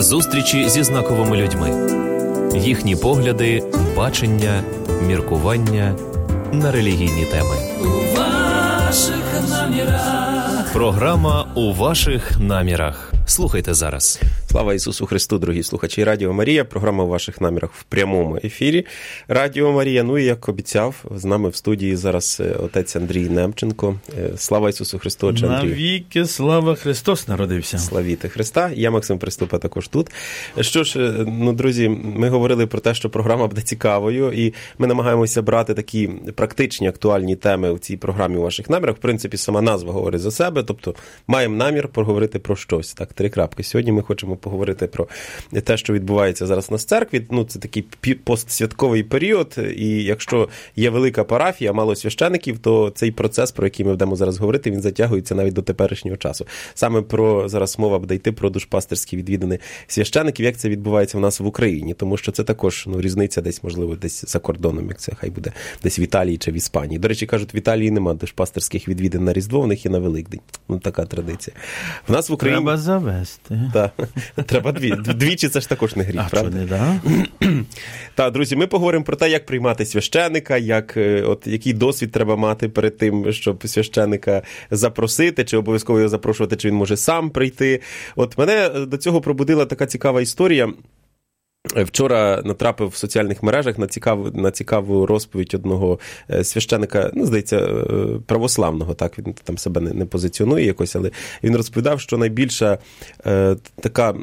Зустрічі зі знаковими людьми. Їхні погляди, бачення, міркування на релігійні теми. У ваших намірах. Програма «У ваших намірах». Слухайте зараз. Слава Ісусу Христу, дорогі слухачі Радіо Марія. Програма «У ваших намірах» в прямому ефірі Радіо Марія. Ну і, як обіцяв, з нами в студії зараз отець Андрій Немченко. Слава Ісусу Христу, отче Андрій. Навіки слава, Христос народився. Славіте Христа. Я, Максим Приступа, також тут. Що ж, друзі, ми говорили про те, що програма буде цікавою, і ми намагаємося брати такі практичні, актуальні теми в цій програмі «У ваших намірах». В принципі, сама назва говорить за себе, тобто маємо намір поговорити про щось. Так, 3 крапки. Сьогодні ми хочемо поговорити про те, що відбувається зараз на церкві. Ну, це такий постсвятковий період, і якщо є велика парафія, мало священиків, то цей процес, про який ми будемо зараз говорити, він затягується навіть до теперішнього часу. Саме про зараз мова буде йти про душпастерські відвідини священиків, як це відбувається в нас в Україні, тому що це також різниця десь, можливо, десь за кордоном, як це хай буде, десь в Італії чи в Іспанії. До речі, кажуть, в Італії нема душпастерських відвідин на Різдво, в них є на Великдень. Ну, така традиція. В нас в Україні... Треба завести. Так, треба двічі, це ж також не гріх, правда? Що не, да? Так, друзі, ми поговоримо про те, як приймати священика, який досвід треба мати перед тим, щоб священика запросити, чи обов'язково його запрошувати, чи він може сам прийти. От мене до цього пробудила така цікава історія. Вчора натрапив в соціальних мережах на цікаву розповідь одного священика, здається, православного, так, він там себе не позиціонує якось, але він розповідав, що найбільша така,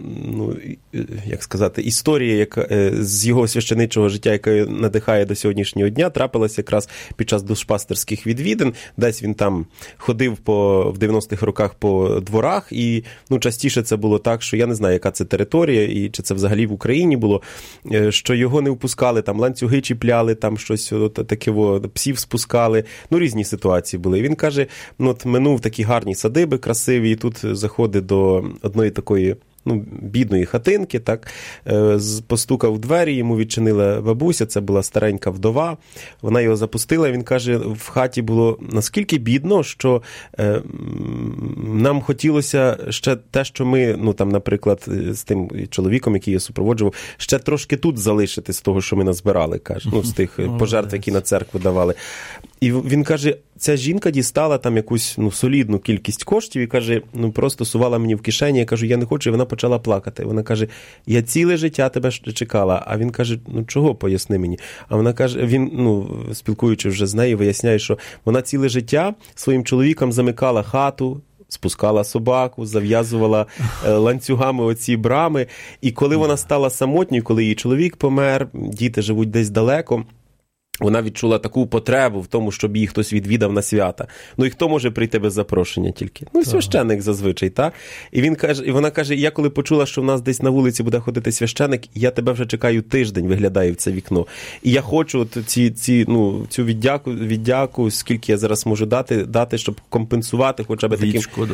як сказати, історія з його священичого життя, яка надихає до сьогоднішнього дня, трапилася якраз під час душпастерських відвідин. Десь він там ходив в 90-х роках по дворах, і частіше це було так, що я не знаю, яка це територія, і чи це взагалі в Україні було, що його не впускали, там ланцюги чіпляли, там щось таке, псів спускали, різні ситуації були. І він каже, минув такі гарні садиби, красиві, і тут заходить до одної такої бідної хатинки, так, постукав в двері, йому відчинила бабуся, це була старенька вдова, вона його запустила, він каже, в хаті було наскільки бідно, що нам хотілося ще те, що ми, наприклад, з тим чоловіком, який я супроводжував, ще трошки тут залишити з того, що ми назбирали, каже, з тих пожертв, які на церкву давали. І він каже, ця жінка дістала там якусь солідну кількість коштів і каже, просто сувала мені в кишені, я кажу, я не хочу, і вона почала плакати. Вона каже, я ціле життя тебе чекала. А він каже, чого, поясни мені. А вона каже, він, спілкуючись вже з нею, виясняє, що вона ціле життя своїм чоловіком замикала хату, спускала собаку, зав'язувала ланцюгами оці брами. І коли вона стала самотньою, коли її чоловік помер, діти живуть десь далеко, вона відчула таку потребу в тому, щоб її хтось відвідав на свята. І хто може прийти без запрошення тільки? Священник зазвичай, так? І вона каже, я коли почула, що в нас десь на вулиці буде ходити священник, я тебе вже чекаю тиждень, виглядаю в це вікно. І я хочу цю віддяку, скільки я зараз можу дати, щоб компенсувати хоча б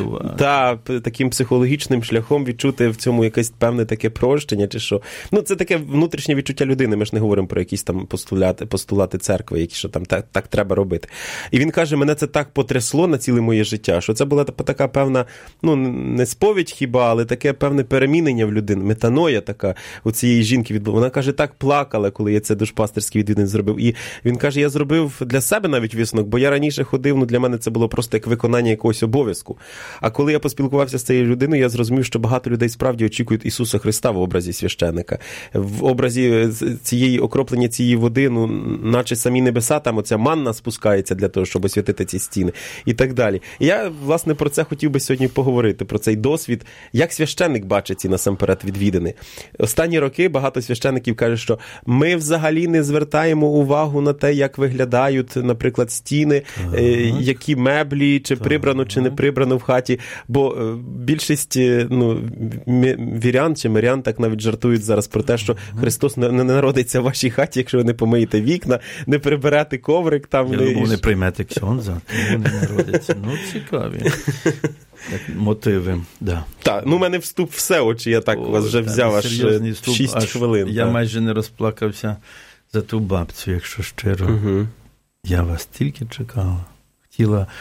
таким психологічним шляхом відчути в цьому якесь певне таке прощення, чи що. Це таке внутрішнє відчуття людини, ми ж не говоримо про якісь там постулати церкви, які що там так треба робити. І він каже, мене це так потрясло на ціле моє життя, що це була така певна, не сповідь хіба, але таке певне перемінення в людини, метаноя така у цієї жінки відбула. Вона каже, так плакала, коли я це душпастерський відвідин зробив. І він каже, я зробив для себе навіть висновок, бо я раніше ходив, для мене це було просто як виконання якогось обов'язку. А коли я поспілкувався з цією людиною, я зрозумів, що багато людей справді очікують Ісуса Христа в образі священика. В образі окроплення цієї води, наче самі небеса, там оця манна спускається для того, щоб освятити ці стіни і так далі. І я, власне, про це хотів би сьогодні поговорити, про цей досвід, як священник бачить ці насамперед відвідини. Останні роки багато священників кажуть, що ми взагалі не звертаємо увагу на те, як виглядають, наприклад, стіни, які меблі, чи прибрано, чи не прибрано в хаті, бо більшість вірян чи мирян так навіть жартують зараз про те, що Христос не народиться в вашій хаті, якщо ви не помиєте вікна, не приберете коврик там. Я думав, не приймете ксьондза, тому не народиться. Цікаві. Мотиви, да. Так, у мене вступ все, очі, я так вас вже взяв аж 6 хвилин. Я майже не розплакався за ту бабцю, якщо щиро. Я вас тільки чекала. Хотіла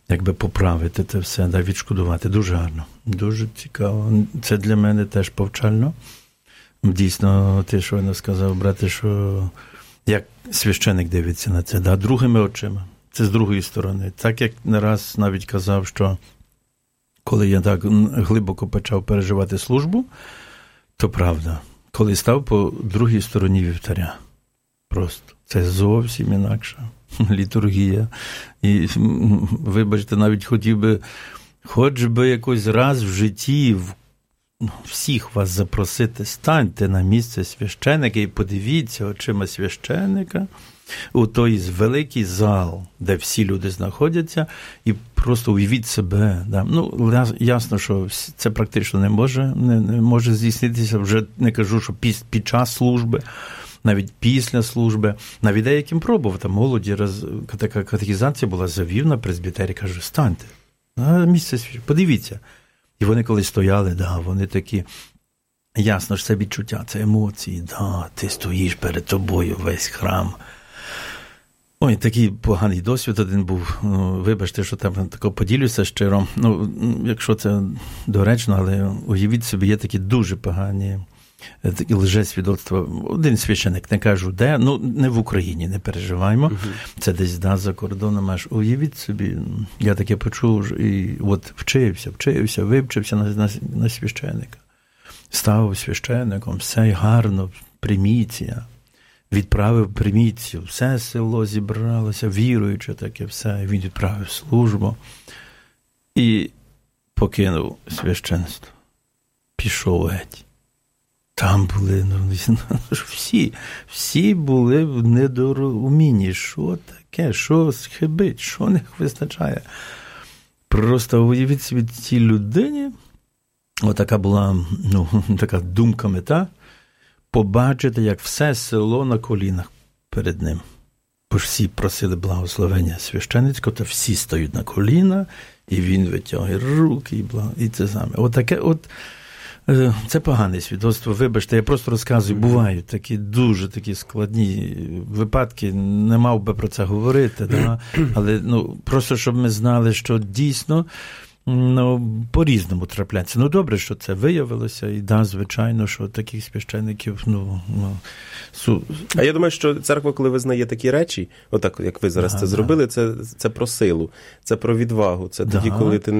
якби поправити це все, да, відшкодувати. Дуже гарно, дуже цікаво. Це для мене теж повчально. Дійсно, ти щойно сказав, брате, що як священик дивиться на це, да, другими очима. Це з другої сторони. Так, як не раз навіть казав, що коли я так глибоко почав переживати службу, то правда, коли став по другій стороні вівтаря. Просто. Це зовсім інакша літургія. І, вибачте, навіть хотів би, хоч би якось раз в житті всіх вас запросити, станьте на місце священика і подивіться очима священика у той великий зал, де всі люди знаходяться, і просто уявіть себе. Да. Ну, ясно, що це практично не може здійснитися, вже не кажу, що під час служби, навіть після служби. Навіть деяким пробував, там молоді, така катехізація була, завів на пресбітері, каже, станьте на місце священика, подивіться. І вони коли стояли, да, вони такі, ясно ж, це відчуття, це емоції, да, ти стоїш перед тобою весь храм. Ой, такий поганий досвід один був, вибачте, що там тако поділюся щиро, якщо це доречно, але уявіть собі, є такі дуже погані такі лжесвідоцтва. Один священик, не кажу де, не в Україні, не переживаємо, це десь за кордоном аж. Уявіть собі, я таке почув, і от вивчився на священика. Став священиком, все гарно, приміція. Відправив приміцію, все село зібралося, віруючи таке все, він відправив службу і покинув священство. Пішов геть. Там були, всі були в недорозумінні, що таке, що схибить, що не вистачає. Просто уявіть собі цій людині, отака була, така думка, мета, побачити, як все село на колінах перед ним. Бо ж всі просили благословення священицького, то всі стають на коліна, і він витягує руки, і це саме. Отаке, це погане свідоцтво, вибачте, я просто розказую, бувають такі дуже такі складні випадки, не мав би про це говорити, да? Але просто щоб ми знали, що дійсно по-різному трапляється. Добре, що це виявилося, і звичайно, що таких священиків, А я думаю, що церква, коли визнає такі речі, отак, як ви зараз це зробили, це про силу, це про відвагу, це тоді, коли ти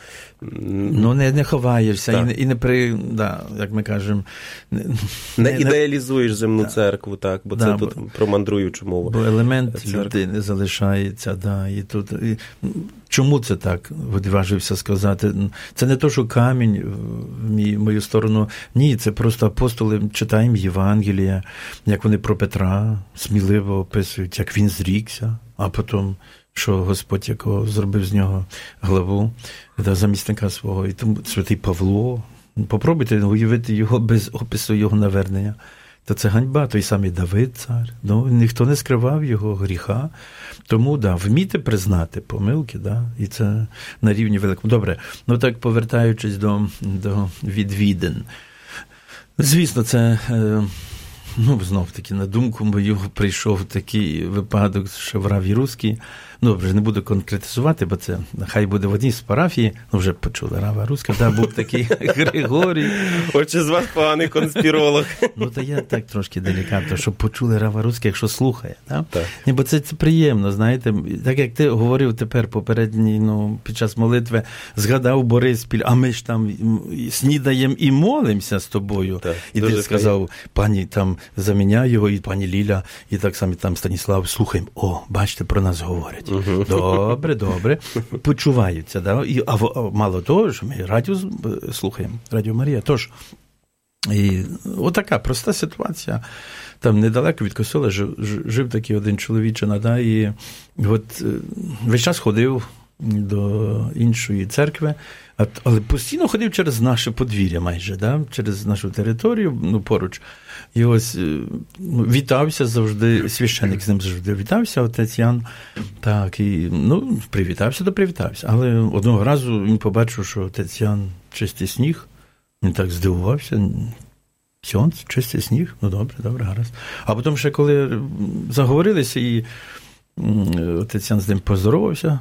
не ховаєшся, і не як ми кажемо, не ідеалізуєш земну церкву, так, бо це тут про мандруючу мову. Бо елемент людини залишається, і тут... Чому це так, відважився сказати? Це не то, що камінь в мою сторону. Ні, це просто апостоли, читаємо Євангелія, як вони про Петра сміливо описують, як він зрікся, а потім, що Господь якого зробив з нього главу, замісника свого. І тому святий Павло. Попробуйте уявити його без опису його навернення. То це ганьба, той самий Давид цар. Ніхто не скривав його гріха. Тому, вмійте признати помилки, і це на рівні великому. Добре, так повертаючись до відвідин. Звісно, це, знов-таки, на думку мою прийшов такий випадок, що в Раві Руській. Добре, не буду конкретизувати, бо це хай буде в одній з парафії, вже почули Рава Руська, був такий Григорій. Отже, з вас поганий конспіролог. То я так трошки делікатно, щоб почули Рава Руська, якщо слухає. Так? Ні, бо це приємно, знаєте, так як ти говорив тепер попередній, під час молитви, згадав Бориспіль, а ми ж там снідаємо і молимося з тобою. Так, і ти сказав, пані там заміняє його, і пані Ліля, і так само там Станіслав, слухаємо, бачите, про нас говорять. Добре. Почуваються. А мало того, що ми радіо слухаємо, Радіо Марія. Тож, і отака проста ситуація. Там недалеко від костела жив такий один чоловічина, і весь час ходив до іншої церкви, але постійно ходив через наше подвір'я майже, через нашу територію, поруч. І ось вітався завжди, священик з ним завжди вітався, отець Ян. Так, і, привітався. Але одного разу він побачив, що отець Ян чистий сніг. Він так здивувався. Сьонц, чистий сніг? Добре, гаразд. А потім ще коли заговорилися, і отець Ян з ним поздоровався,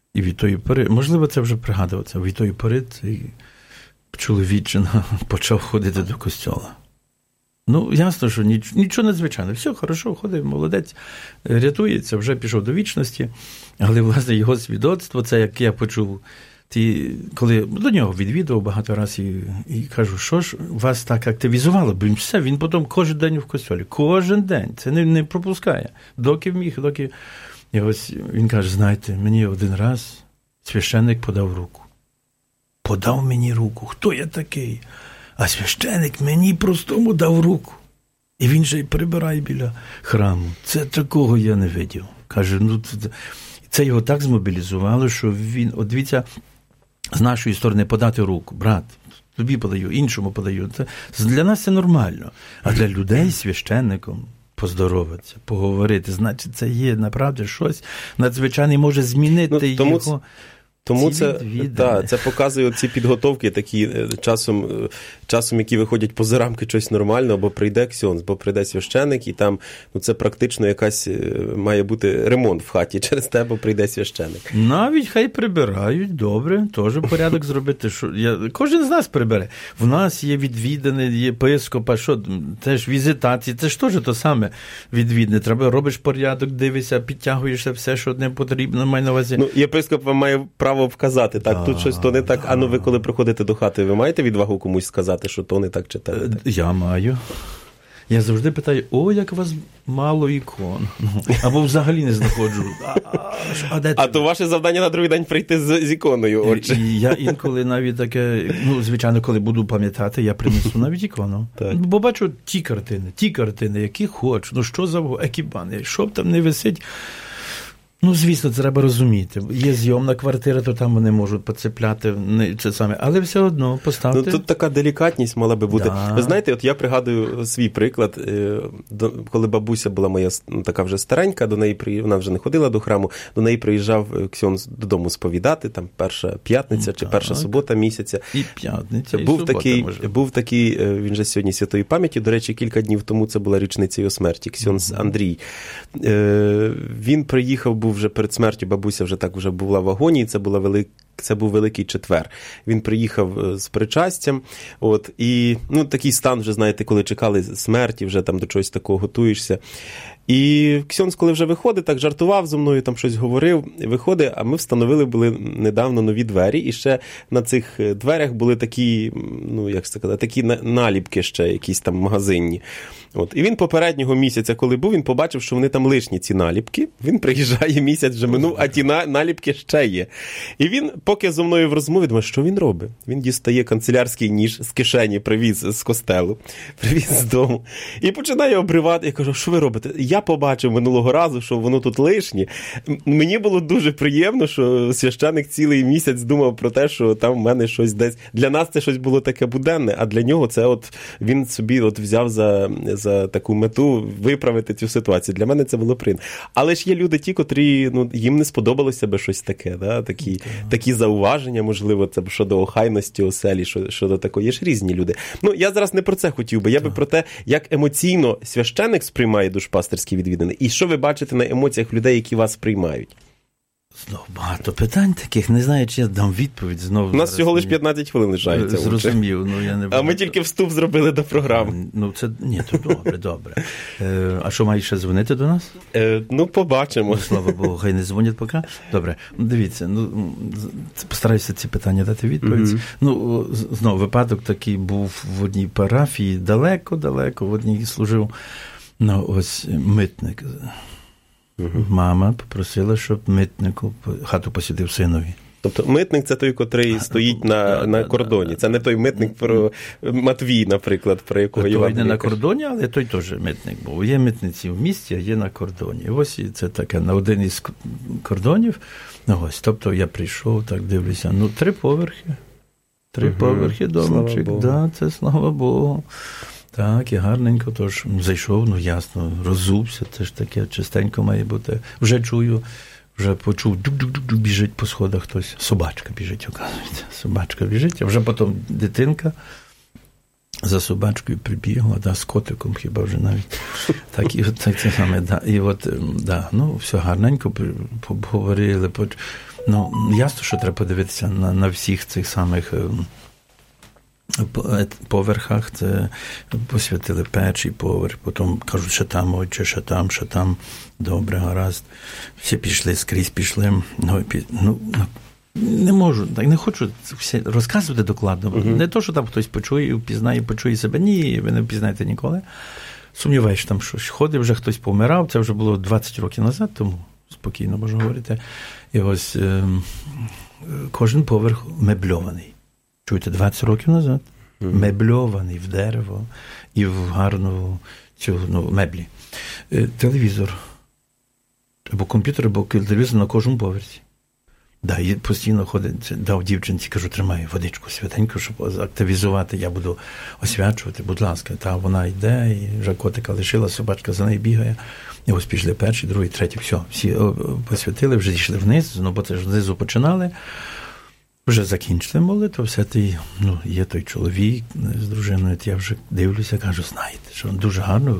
І від тої пори, можливо, це вже пригадуватися, від тої пори цей чоловічина почав ходити до костьола. Ну, ясно, що нічого надзвичайного. Все, хорошо, ходить, молодець, рятується, вже пішов до вічності. Але, власне, його свідоцтво, це як я почув, коли до нього відвідував багато разів і кажу, що ж вас так активізувало? Бо він потім кожен день в костьолі. Кожен день. Це не пропускає. Доки міг, доки... І ось він каже, знаєте, мені один раз священник подав руку. Подав мені руку. Хто я такий? А священик мені простому дав руку. І він же й прибирає біля храму. Це такого я не видів. Каже, ну, це його так змобілізувало, що він, от дивіться, з нашої сторони подати руку. Брат, тобі подаю, іншому подаю. Це, для нас це нормально. А для людей священником поздороватися, поговорити, значить, це є, направді, щось надзвичайне може змінити його... Тому це показує ці підготовки, такі часом, які виходять поза рамки чогось нормального, бо прийде ксьонз, бо прийде священик, і там це практично якась має бути ремонт в хаті через те, бо прийде священик. Навіть хай прибирають, добре, теж порядок зробити. Кожен з нас прибере. В нас є відвідини, є єпископа, теж візитації, це ж теж то саме відвідне. Треба, робиш порядок, дивишся, підтягуєшся все, що не потрібно, має на увазі. Ну, єпископ вам має право вказати, так, тут щось то не так. А ну ви коли приходите до хати, ви маєте відвагу комусь сказати, що то не так читаєте? Я маю. Я завжди питаю, як у вас мало ікон. Або взагалі не знаходжу. А то ваше завдання на другий день прийти з іконою, отже. І я інколи навіть таке, звичайно, коли буду пам'ятати, я принесу навіть ікону. Так. Бо бачу ті картини, які хочу, що завгодно, екібани, що б там не висить. Ну, звісно, це треба розуміти. Є зйомна квартира, то там вони можуть поцепляти, але все одно поставте. Ну, тут така делікатність мала би бути. Да. Ви знаєте, от я пригадую свій приклад, коли бабуся була моя така вже старенька, вона вже не ходила до храму, до неї приїжджав ксьонз додому сповідати, там перша п'ятниця чи перша субота місяця. І п'ятниця, і субота, був такий, він же сьогодні святої пам'яті, до речі, кілька днів тому це була річниця його смерті, ксьонз Андрій. Він приїхав, був вже перед смертю, бабуся вже так вже була в агонії, це був Великий Четвер. Він приїхав з причастям, і такий стан вже, знаєте, коли чекали смерті, вже там до чогось такого готуєшся. І ксьонз, коли вже виходить, так жартував зо мною, там щось говорив, виходить, а ми встановили були недавно нові двері, і ще на цих дверях були такі, такі наліпки ще якісь там магазинні. І він попереднього місяця, коли був, він побачив, що вони там лишні, ці наліпки. Він приїжджає, місяць вже минув, а ті наліпки ще є. І він, поки зо мною в розмові, думає, що він робить? Він дістає канцелярський ніж з кишені, привіз з костелу, привіз з дому. І починає обривати. Я кажу, що ви робите? Я побачив минулого разу, що воно тут лишнє. Мені було дуже приємно, що священик цілий місяць думав про те, що там в мене щось десь. Для нас це щось було таке буденне, а для нього це він собі взяв за таку мету виправити цю ситуацію. Для мене це було приємно. Але ж є люди ті, котрі, їм не сподобалося би щось таке, да? Такі зауваження, можливо, це щодо охайності оселі, щодо такого. Є ж різні люди. Я зараз не про це хотів би. Я би про те, як емоційно священик сприймає душпастерські відвідини. І що ви бачите на емоціях людей, які вас приймають? Знову багато питань таких, не знаю, чи я дам відповідь знову. У нас всього лише 15 хвилин лишається. Зрозумів, я не буду. А ми тільки вступ зробили до програми. То добре. А що, маєш ще дзвонити до нас? Побачимо. Слава Богу, хай не дзвонять поки. Добре, дивіться, постараюся ці питання дати відповідь. Знову, випадок такий був в одній парафії, далеко, в одній служив, митник. Мама попросила, щоб митнику хату посвятив синові. Тобто митник – це той, котрий стоїть на кордоні. Це не той митник про Матвій, наприклад, про якого Євангелія. Той не на кордоні, але той теж митник був. Є митниці в місті, а є на кордоні. Ось це таке, на один із кордонів. Тобто я прийшов, так дивлюся, 3 поверхи. 3 поверхи домочок. Це слава Богу. Так, і гарненько, тож зайшов, ясно, роззувся, це ж таке, чистенько має бути. Вже чую, вже почув, біжить по сходах хтось. Собачка біжить, оказується. Собачка біжить, а вже потім дитинка за собачкою прибігла, з котиком хіба вже навіть. Так, і це саме, І все гарненько поговорили. Ну, ясно, що треба подивитися на всіх цих самих поверхах. Це посвятили перший поверх, потім кажуть, що там, отче, що там, добре, гаразд. Всі пішли, скрізь пішли. Не можу, так не хочу все розказувати докладно. Не то, що там хтось почує, почує себе. Ні, ви не впізнаєте ніколи. Сумніваюся, що там щось ходить, вже хтось помирав, це вже було 20 років назад, тому спокійно можу говорити. І ось кожен поверх мебльований. Чуєте, 20 років назад. Мебльований в дерево і в гарну меблі. Телевізор. Або комп'ютер, або телевізор на кожному поверсі. Да, і постійно ходить, дав дівчинці, кажу, тримай водичку святеньку, щоб активізувати, я буду освячувати, будь ласка. Та вона йде, і вже котика лишила, собачка за нею бігає. І ось пішли перший, другий, третій, все. Всі посвятили, вже йшли вниз, бо це ж знизу починали. Вже закінчили молитву, є той чоловік з дружиною, я вже дивлюся, кажу, знаєте, що дуже гарно,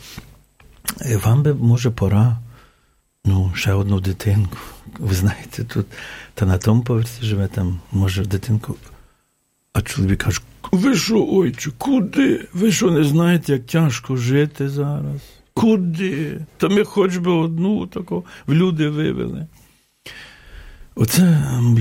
вам би, може, пора, ще одну дитинку. Ви знаєте, тут, та на тому поверсі живе, там, може, дитинку. А чоловік каже, ви що, ойче, куди? Ви що, не знаєте, як тяжко жити зараз? Куди? Та ми хоч би одну таку в люди вивели. Оце,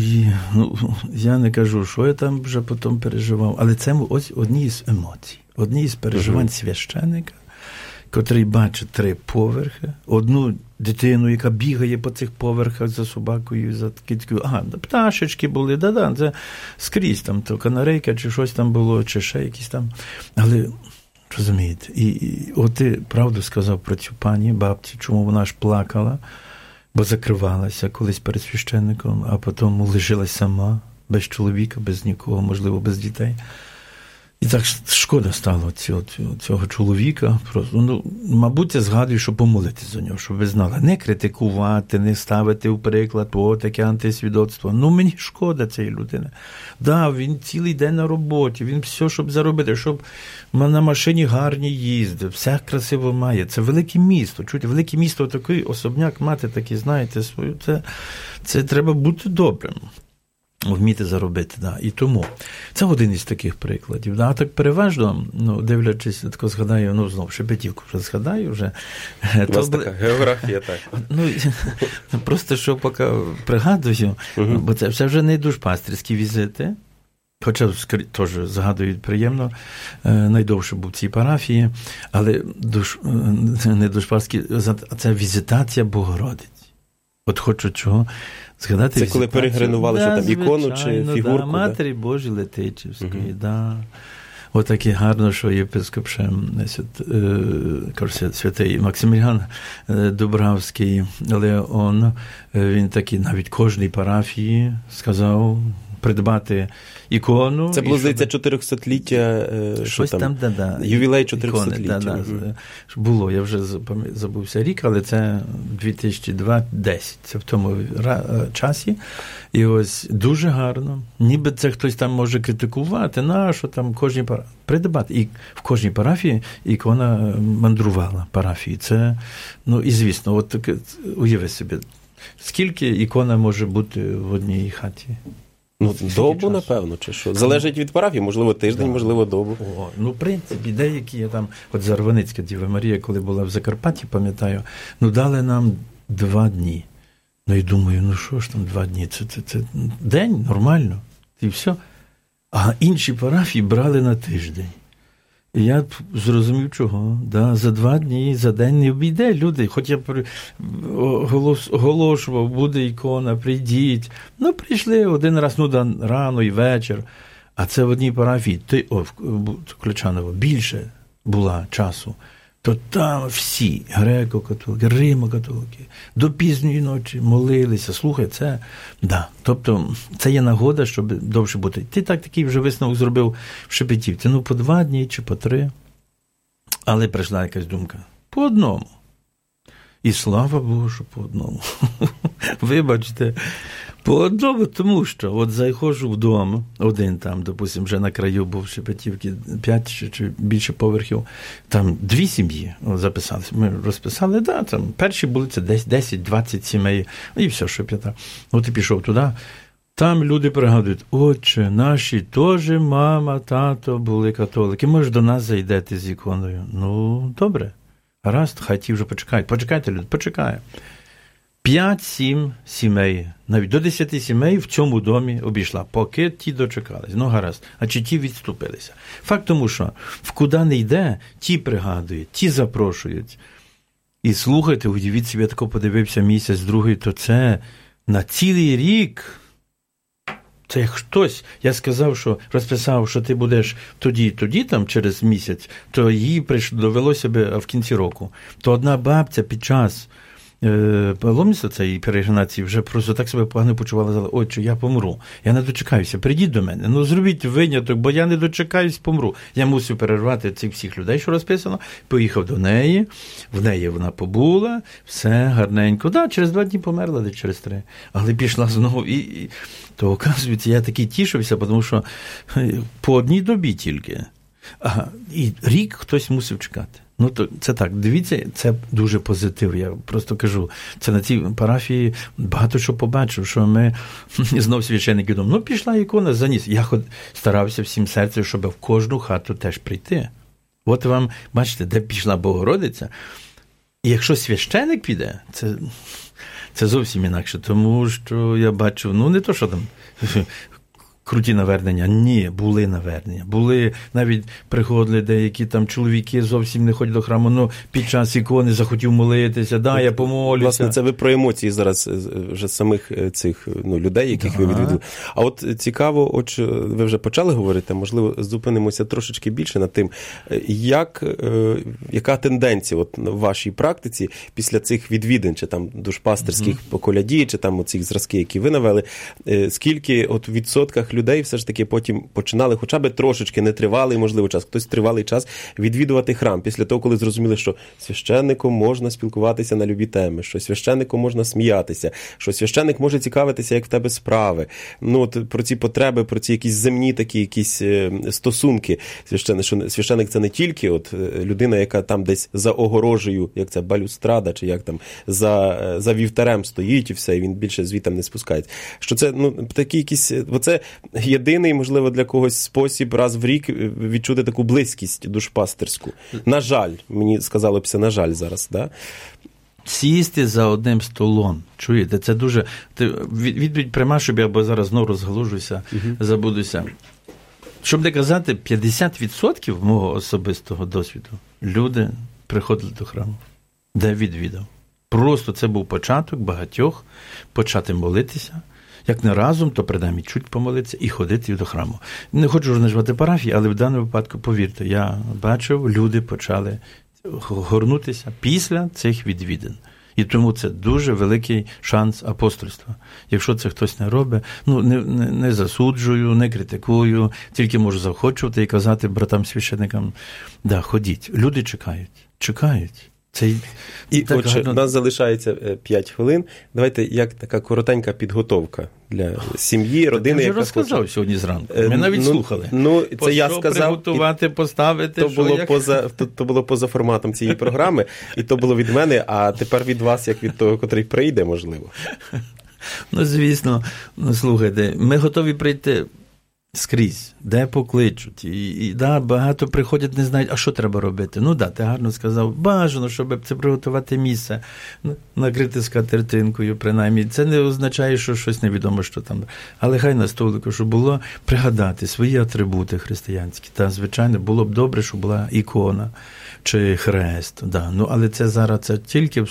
я не кажу, що я там вже потім переживав, але це ось одні з емоцій, одні з переживань священика, котрий бачить 3 поверхи, одну дитину, яка бігає по цих поверхах за собакою, за кицькою. Пташечки були, це скрізь, там то канарейка, чи щось там було, чи ще якісь там. Але, розумієте, і от ти правду сказав про цю пані, бабці, чому вона ж плакала, бо закривалася колись перед священником, а потім лишилась сама, без чоловіка, без нікого, можливо, без дітей. І так шкода стало цього чоловіка. Просто, мабуть, я згадую, що помолитися за нього, щоб ви знали. Не критикувати, не ставити в приклад, таке антисвідоцтво. Мені шкода цієї людини. Він цілий день на роботі, він все, щоб заробити, щоб на машині гарні їздив, все красиво має. Це велике місто. Чуєте, велике місто, такий особняк мати, такий, знаєте, свою. Це треба бути добрим. Вміти заробити, І тому це один із таких прикладів. А так переважно, дивлячись, тако згадаю, знову Шепетівку вже згадаю вже. У вас така географія, так. Просто, що поки пригадую, бо це вже не душпастерські візити, хоча теж згадують приємно, найдовше був в цій парафії, але не душпастерські, а це візитація Богородиці. От хочу чого згадати. Це коли перегренували, що там ікону чи фігурку? Матері Божій Летичівської, Отаке гарно, що єпископ святий Максиміліан Дубравський Леон, він такий навіть кожній парафії сказав придбати ікону. Це було, здається, 400-ліття. Щось там, ювілей 400-ліття. Було, я вже забувся рік, але це 2010, це в тому часі. І ось дуже гарно. Ніби це хтось там може критикувати, що там кожній парафії. Придбати. І в кожній парафії ікона мандрувала парафії. Це, і звісно, от таке, уяви собі, скільки ікона може бути в одній хаті? Добу, напевно, чи що? Залежить від парафії, можливо, тиждень, можливо, добу. В принципі, деякі, я там, от Зарваницька Діва Марія, коли була в Закарпатті, пам'ятаю, дали нам 2 дні. І думаю, що ж там 2 дні? Це день, нормально, і все. А інші парафії брали на тиждень. І я зрозумів, чого. За 2 дні, за день не обійде люди. Хоч я оголошував, буде ікона, прийдіть. Прийшли один раз, рано і вечір. А це в одній парафії, в Ключаново, більше була часу. То там всі, греко-католики, римо-католики, до пізньої ночі молилися. Слухай, це, Тобто, це є нагода, щоб довше бути. Ти такий вже висновок зробив в Шепетівці. По 2 дні чи по 3. Але прийшла якась думка. По одному. І слава Богу, що по одному. Вибачте, по одному, тому що от заходжу вдома, один там, допустим, вже на краю був Шепетівки, 5 чи більше поверхів, там 2 сім'ї записалися. Ми розписали, там перші були це 10-20 сімей, і все, що п'ята. От і пішов туди. Там люди пригадують, отче, наші теж мама, тато були католики, може до нас зайдете з іконою. Ну, добре, гаразд, хай ті вже почекають. Почекайте, люди, почекає. 5-7 сімей, навіть до 10 сімей в цьому домі обійшла, поки ті дочекались. Ну, гаразд. А чи ті відступилися? Факт тому, що в куди не йде, ті пригадують, ті запрошують. І слухайте, уявіть собі, я тако подивився місяць, другий, то це на цілий рік. Це як хтось, я сказав, що розписав, що ти будеш тоді, там, через місяць, то їй довелося б в кінці року. То одна бабця під час паломництва цієї перегнації вже просто так себе погано почувала, сказала, отче, я помру, я не дочекаюся, прийдіть до мене, ну зробіть виняток, бо я не дочекаюсь, помру. Я мусив перервати цих всіх людей, що розписано, поїхав до неї, в неї вона побула, все гарненько, через 2 дні померла, де через 3, але пішла знову то, оказується, я такий тішився, тому що по одній добі тільки, і рік хтось мусив чекати. Ну, то це так, дивіться, це дуже позитив, я просто кажу. Це на цій парафії багато що побачив, що ми знов священники думаємо, ну, пішла ікона, заніс. Я старався всім серцем, щоб в кожну хату теж прийти. От вам, бачите, де пішла Богородиця. І якщо священик піде, це зовсім інакше, тому що я бачу, ну, не то, що там круті навернення. Ні, були навернення. Були, навіть приходили деякі там чоловіки, зовсім не ходять до храму, ну під час ікони захотів молитися, я помолюся. Власне, це ви про емоції зараз вже самих цих людей, яких ви відвідали. А от цікаво, ви вже почали говорити, можливо, зупинимося трошечки більше над тим, яка тенденція от в вашій практиці після цих відвідин, чи там душпастерських по коляді, чи там оцих зразки, які ви навели, скільки от в відсотках людей все ж таки потім починали хоча б трошечки нетривалий, можливо, час, хтось тривалий час відвідувати храм після того, коли зрозуміли, що священником можна спілкуватися на любі теми, що священником можна сміятися, що священник може цікавитися, як в тебе справи. Ну, от про ці потреби, про ці якісь земні такі якісь стосунки. Священник це не тільки от людина, яка там десь за огорожею, як це, балюстрада, чи як там, за вівтарем стоїть і все, і він більше звітом не спускається. Що це, такі якісь, оце єдиний, можливо, для когось спосіб раз в рік відчути таку близькість душпастерську. На жаль, мені сказалося, на жаль зараз, да? Сісти за одним столом. Чуєте? Це дуже... Відповідь пряма, щоб я бо зараз знову розгалужуся, забудуся. Щоб не казати, 50% мого особистого досвіду люди приходили до храму, де відвідав. Просто це був початок багатьох почати молитися. Як не разом, то принаймні чуть помолитися і ходити до храму. Не хочу називати парафії, але в даному випадку, повірте, я бачив, люди почали горнутися після цих відвідин. І тому це дуже великий шанс апостольства. Якщо це хтось не робить, не засуджую, не критикую, тільки можу заохочувати і казати братам-священникам, ходіть. Люди чекають. І отже, у нас залишається 5 хвилин. Давайте, як така коротенька підготовка для сім'ї, родини. Я вже розказав сьогодні зранку. Ми навіть слухали. Це я сказав. Приготувати, поставити. То було поза форматом цієї програми, і то було від мене, а тепер від вас, як від того, котрий прийде, можливо. Звісно. Слухайте, ми готові прийти скрізь, де покличуть. І багато приходять, не знають, а що треба робити. Ти гарно сказав, бажано, щоб це приготувати місце, накрити скатертинкою, принаймні. Це не означає, що щось невідомо, що там. Але хай на столику, щоб було пригадати свої атрибути християнські. Звичайно, було б добре, щоб була ікона чи хрест. Але це зараз це тільки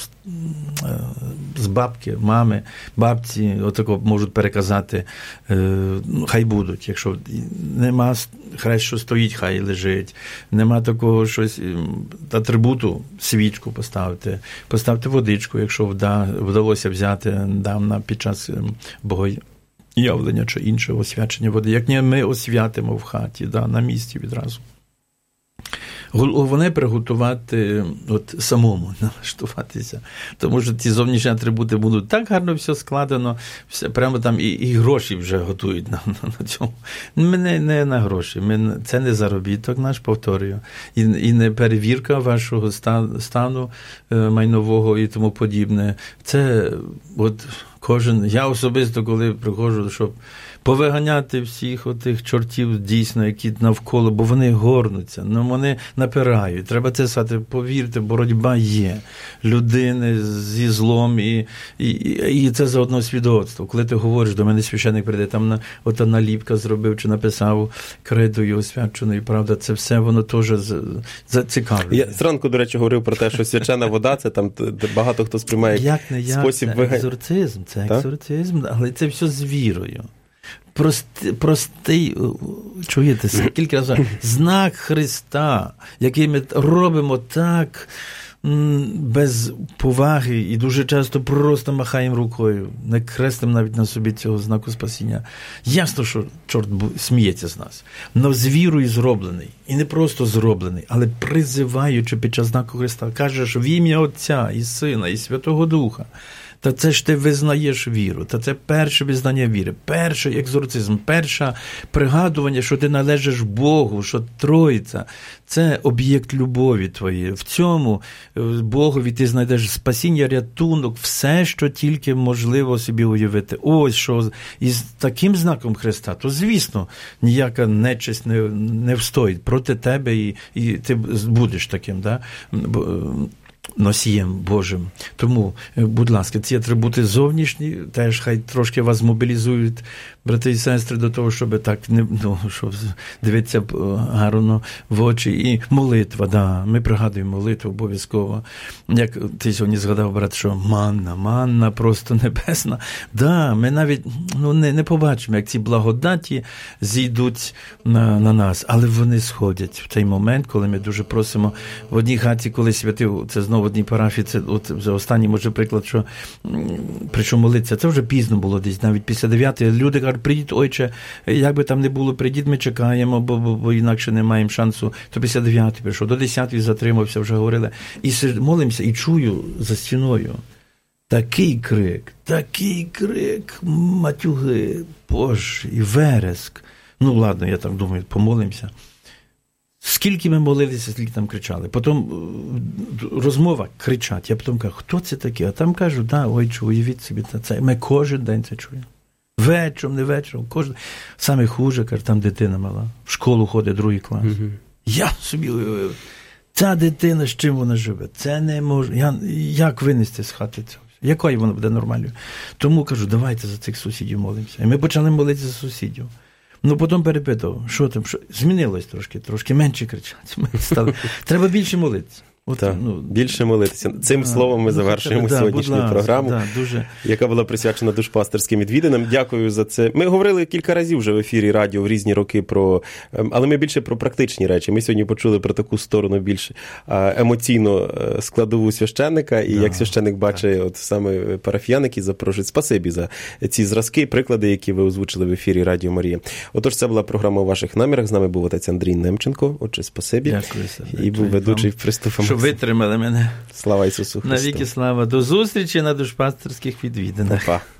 з бабки, мами, бабці, отако можуть переказати, хай будуть, якщо нема хрест, що стоїть, хай лежить, нема такого щось, атрибуту, свічку поставити водичку, якщо вдалося взяти під час богоявлення чи іншого освячення води, як не ми освятимо в хаті, на місці відразу. Головне приготувати самому, налаштуватися. Тому що ті зовнішні атрибути будуть так гарно все складено, все, прямо там і гроші вже готують на цьому. Ми не на гроші, це не заробіток наш, повторюю, і не перевірка вашого стану майнового і тому подібне. Це кожен, я особисто, коли приходжу, щоб повиганяти всіх отих чортів, дійсно, які навколо, бо вони горнуться, вони напирають. Треба це сказати, повірте, боротьба є. Людини зі злом, і це заодно свідоцтво. Коли ти говориш, до мене священник прийде, там наліпка зробив, чи написав кредою освяченою, правда, це все, воно теж зацікавлює. Я зранку, до речі, говорив про те, що свячена вода, це там багато хто сприймає спосіб виганяти. Екзорцизм, це екзорцизм, але це все з вірою. Простий, чуєте, кілька разів, знак Христа, який ми робимо так без поваги і дуже часто просто махаємо рукою, не креслимо навіть на собі цього знаку спасіння. Ясно, що чорт сміється з нас, но з вірою зроблений. І не просто зроблений, але призиваючи під час знаку Христа, кажеш в ім'я Отця і Сина і Святого Духа. Та це ж ти визнаєш віру, та це перше визнання віри, перший екзорцизм, перше пригадування, що ти належиш Богу, що Троїця – це об'єкт любові твоєї. В цьому Богові ти знайдеш спасіння, рятунок, все, що тільки можливо собі уявити. Ось що із таким знаком Христа, то, звісно, ніяка нечисть не встоїть проти тебе, і ти будеш таким, да? Носієм Божим. Тому, будь ласка, ці атрибути зовнішні теж хай трошки вас мобілізують, брати і сестри, до того, щоб так щоб дивитися гарно в очі. І молитва, да, ми пригадуємо молитву обов'язково. Як ти сьогодні згадав, брат, що манна просто небесна. Да, ми навіть не побачимо, як ці благодаті зійдуть на нас, але вони сходять в той момент, коли ми дуже просимо. В одній хаті, коли святив, це знову в одній парафії, це за останній, може, приклад, що прийшов молитися, це вже пізно було десь, навіть після 9-ї. Люди кажуть, прийдіть, отче, як би там не було, прийдіть, ми чекаємо, бо інакше не маємо шансу. То після 9-ї прийшов, до 10-ї затримався, вже говорили. І молимося, і чую за стіною такий крик, матюги, Боже, і вереск. Ну, ладно, я так думаю, помолимося. Скільки ми молилися, скільки там кричали. Потім розмова, кричать. Я потім кажу, хто це таке? А там кажуть, ойче, уявіть собі, це. Ми кожен день це чуємо. Вечором, не вечором. Саме хуже, каже, там дитина мала. В школу ходить, 2 клас. Угу. Я собі уявив. Ця дитина, з чим вона живе? Це не може. Як винести з хати цього? Якою вона буде нормальною? Тому кажу, давайте за цих сусідів молимося. І ми почали молитися за сусідів. Потім перепитав, що там, змінилось трошки менше кричать. Треба більше молитися. Більше молитися. Цим словом ми завершуємо сьогоднішню програму, яка була присвячена душпастерським відвідинам. Дякую за це. Ми говорили кілька разів вже в ефірі радіо в різні роки але ми більше про практичні речі. Ми сьогодні почули про таку сторону більш емоційно складову священника, і як священник бачить саме парафіян, які запрошують. Спасибі за ці зразки, приклади, які ви озвучили в ефірі Радіо Марія. Отож, це була програма «У ваших намірах». З нами був отець Андрій Немченко. Отже, спасибі. Дякую. І був ведучий Христоф. Витримали мене. Слава Ісусу Христу. Навіки слава. До зустрічі на душпастерських відвідинах. Па.